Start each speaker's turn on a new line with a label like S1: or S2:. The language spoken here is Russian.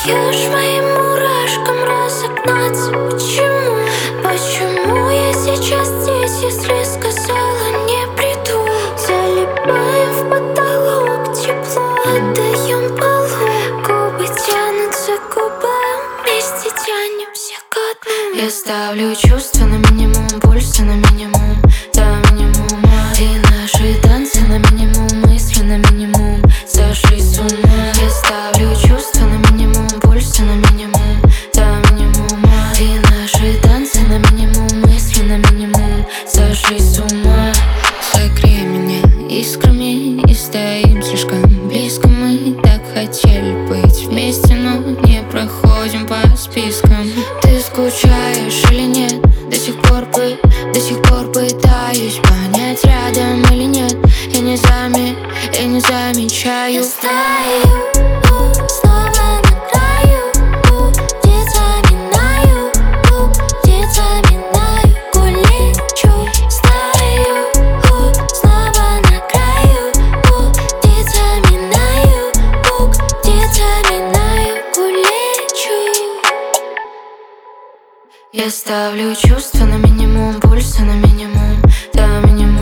S1: даешь моим мурашкам разогнаться. Почему? Почему я сейчас здесь, если сказала не приду? Залипаем в потолок, тепло отдаем полу. Губы тянутся к губам, вместе тянемся ко дну. Я ставлю чувства на минимум, пульса на минимум, до минимума. И наши танцы на минимум, мысли на минимум, сошли с ума. Я ставлю чувства на минимум, пульса на минимум, до минимума. И наши танцы на минимум, мысли на минимум, сошли с ума. Согрей меня искрами и стоим слишком близко. Мы так хотели быть вместе, но не проходим по спискам. Ты скучаешь или нет? До сих пор пытаюсь понять, рядом или нет. Я не замечаю. Я стою снова на краю, птица минаю, птица минаю, улечу. Стою снова на краю, птица минаю, птица минаю, улечу. Я ставлю чувства на минимум, пульса на минимум, до минимума.